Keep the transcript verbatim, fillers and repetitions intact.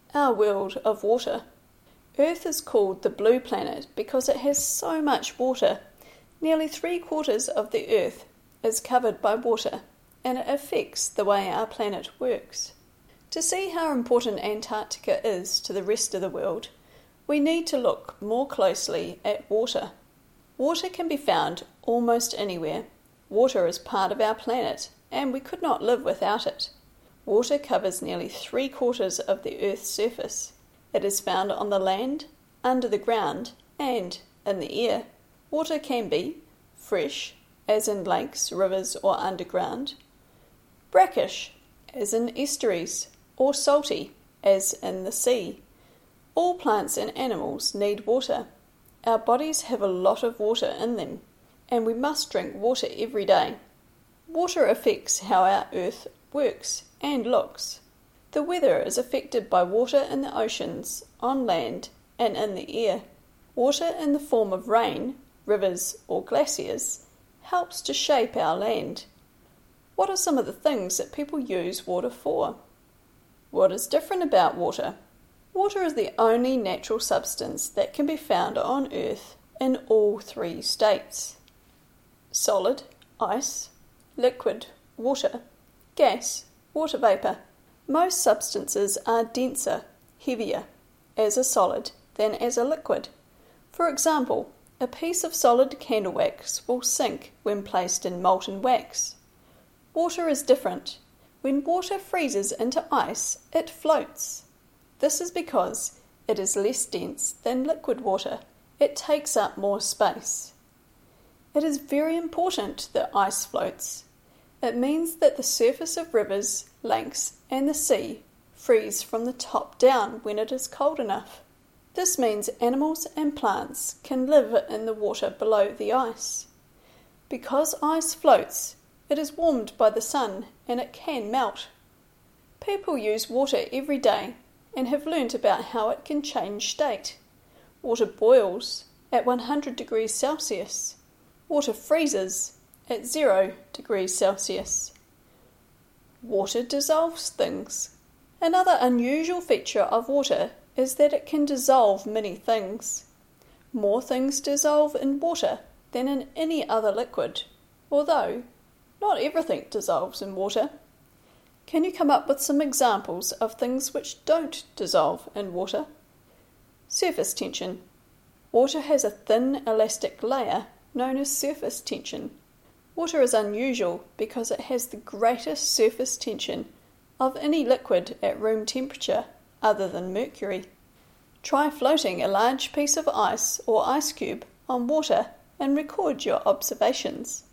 our world of water. Earth is called the blue planet because it has so much water. Nearly three quarters of the Earth is covered by water, and it affects the way our planet works. To see how important Antarctica is to the rest of the world, we need to look more closely at water. Water can be found almost anywhere. Water is part of our planet, and we could not live without it. Water covers nearly three quarters of the Earth's surface. It is found on the land, under the ground, and in the air. Water can be fresh, as in lakes, rivers, or underground; brackish, as in estuaries; or salty, as in the sea. All plants and animals need water. Our bodies have a lot of water in them, and we must drink water every day. Water affects how our Earth works and looks. The weather is affected by water in the oceans, on land, and in the air. Water in the form of rain, rivers, or glaciers helps to shape our land. What are some of the things that people use water for? What is different about water? Water is the only natural substance that can be found on Earth in all three states: solid, ice; liquid, water; gas, water vapour. Most substances are denser, heavier, as a solid than as a liquid. For example, a piece of solid candle wax will sink when placed in molten wax. Water is different. When water freezes into ice, it floats. This is because it is less dense than liquid water. It takes up more space. It is very important that ice floats. It means that the surface of rivers, lakes, and the sea freeze from the top down when it is cold enough. This means animals and plants can live in the water below the ice. Because ice floats, it is warmed by the sun and it can melt. People use water every day and have learnt about how it can change state. Water boils at one hundred degrees Celsius. Water freezes at zero degrees Celsius. Water dissolves things. Another unusual feature of water is that it can dissolve many things. More things dissolve in water than in any other liquid, although not everything dissolves in water. Can you come up with some examples of things which don't dissolve in water? Surface tension. Water has a thin elastic layer known as surface tension. Water is unusual because it has the greatest surface tension of any liquid at room temperature other than mercury. Try floating a large piece of ice or ice cube on water and record your observations.